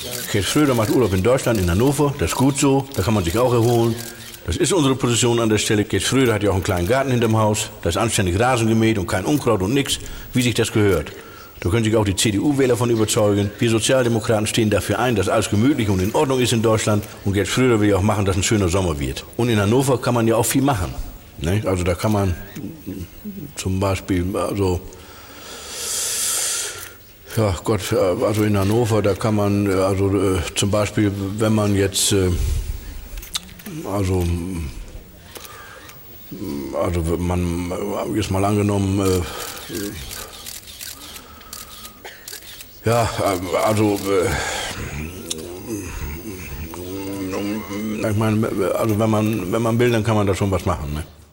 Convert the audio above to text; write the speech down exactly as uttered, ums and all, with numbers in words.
Gerd Schröder macht Urlaub in Deutschland, in Hannover, das ist gut so, da kann man sich auch erholen. Das ist unsere Position an der Stelle. Gerd Schröder hat ja auch einen kleinen Garten hinterm Haus, da ist anständig Rasen gemäht und kein Unkraut und nix, wie sich das gehört. Da können sich auch die C D U-Wähler von überzeugen. Wir Sozialdemokraten stehen dafür ein, dass alles gemütlich und in Ordnung ist in Deutschland. Und Gerd Schröder will ja auch machen, dass ein schöner Sommer wird. Und in Hannover kann man ja auch viel machen. Ne? Also da kann man zum Beispiel, also, ja Gott, also in Hannover, da kann man, also äh, zum Beispiel, wenn man jetzt, äh, also, also man, jetzt mal angenommen, äh, ja, also, äh, ich meine, also wenn man, wenn man will, dann kann man da schon was machen, ne?